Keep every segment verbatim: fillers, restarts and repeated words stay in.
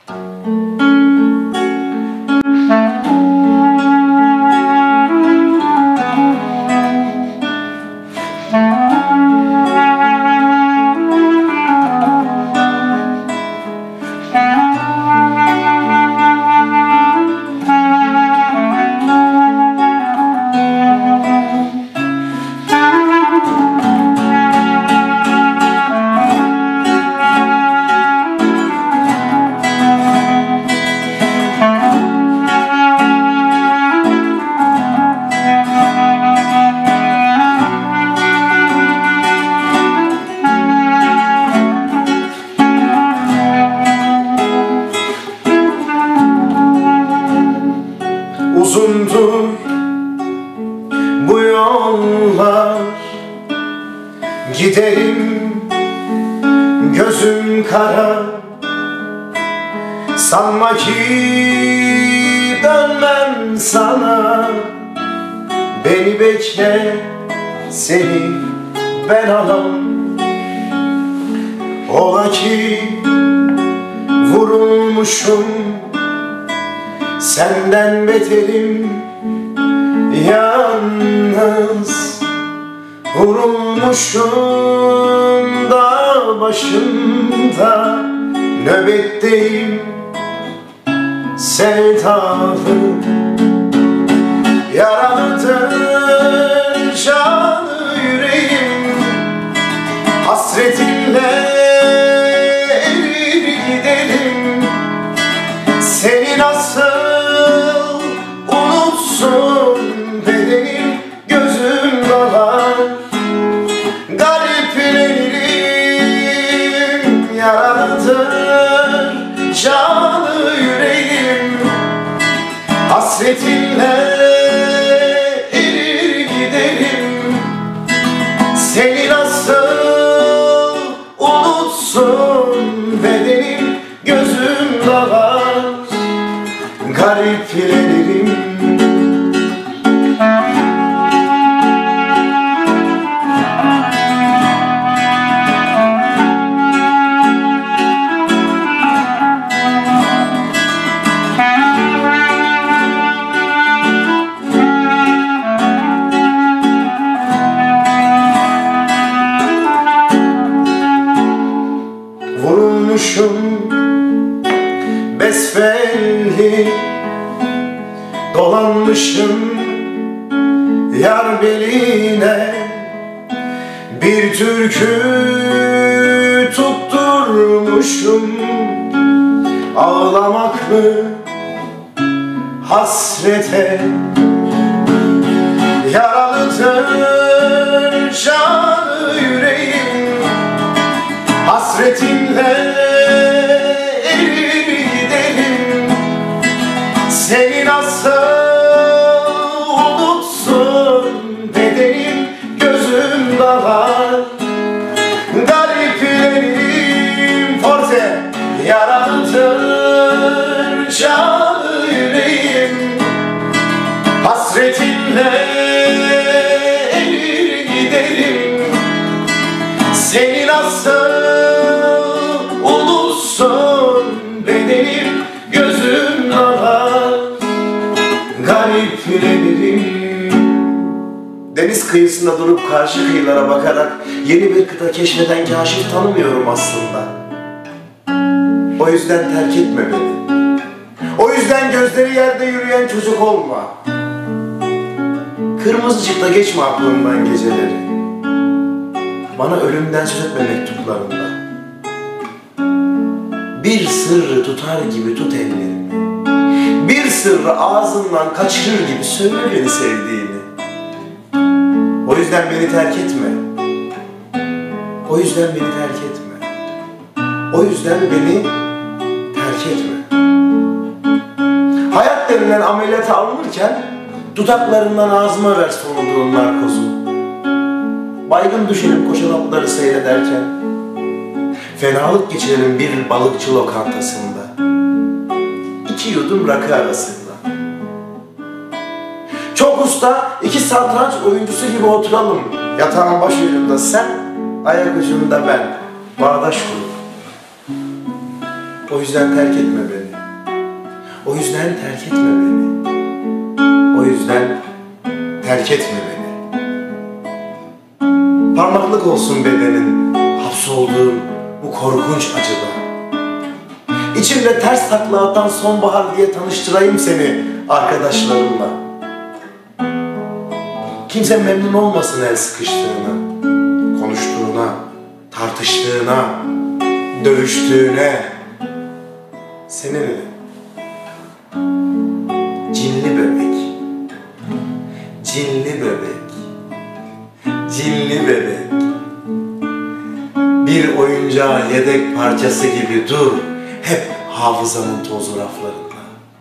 Uzundur bu yollar, giderim gözüm kara. Sanma ki dönmem sana, beni bekle, seni ben alam. Ola ki vurulmuşum, senden beterim yalnız. Vurulmuşum dağ başında, nöbetteyim sevdalım. Yaralıdır canı yüreğim, hasretinle erir giderim. Seni nasıl unutsun bedenim, gözüm dolar. Gariplerim yaralıdır canı yüreğim, hasretinle erir giderim. Seni nasıl unutsun bedenim, gözüm dolar. Gariplerim vurulmuşum besbelli, dolanmışım yar beline. Bir türkü tutturmuşum, ağlamak mı hasrete. Yaralıdır canı yüreğim, hasretinle erir giderim. Seni nasıl unutsun bedenim, gözüm dalar. Gariplerim forte, yaralıdır canı yüreğim, hasretinle erir giderim. Seni nasıl unutsun bedenim, gözüm dalar. Gariplerim. Deniz kıyısında durup karşı kıyılara bakarak yeni bir kıta keşfeden kaşif tanımıyorum aslında. O yüzden terk etme beni. O yüzden gözleri yerde yürüyen çocuk olma. Kırmızıcıkla geçme aklımdan geceleri. Bana ölümden söz etme mektuplarında. Bir sırrı tutar gibi tut ellerimi. Bir sırrı ağzından kaçırır gibi söyle beni sevdiğini. O yüzden beni terk etme. O yüzden beni terk etme. O yüzden beni terk etme. Hayat denilen ameliyata alınırken dudaklarından ağzıma ver soluduğun narkozu. Baygın düşünüp koşan atları seyrederken fenalık geçirelim bir balıkçı lokantasında, iki yudum rakı arasında. Çok usta iki satranç oyuncusu gibi oturalım, yatağın baş ucunda sen, ayak ucunda ben, bağdaş kurup. O yüzden terk etme beni. O yüzden terk etme beni. O yüzden terk etme beni. Parmaklık olsun bedenin, hapsolduğum bu korkunç acıda. İçimde ters takla atan sonbahar diye tanıştırayım seni arkadaşlarımla. Kimse memnun olmasın el sıkıştığına, konuştuğuna, tartıştığına, dövüştüğüne. Seninle cinli bebek, cinli bebek, cinli bebek, bir oyuncağı yedek parçası gibi dur hep hafızamın toz raflarında.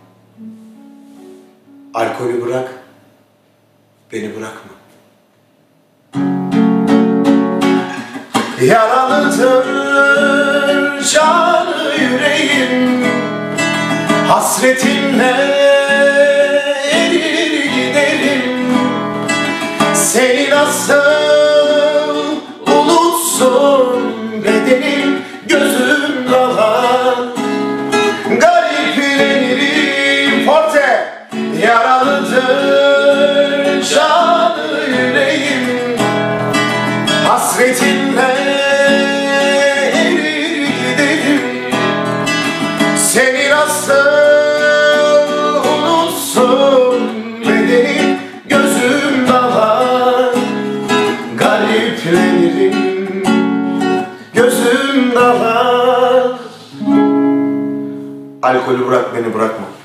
Alkolü bırak, beni bırakma. Yaralıdır canı yüreğim, hasretinle erir giderim. Seni nasıl unutsun bedenim, gözüm dalar. Gariplenirim forte, yaralıdır canı yüreğim, hasretinle erir giderim. Seni nasıl unutsun bedenim, gözüm dalar. Gariplenirim, gözüm dalar. Alkolü bırak, beni bırakma.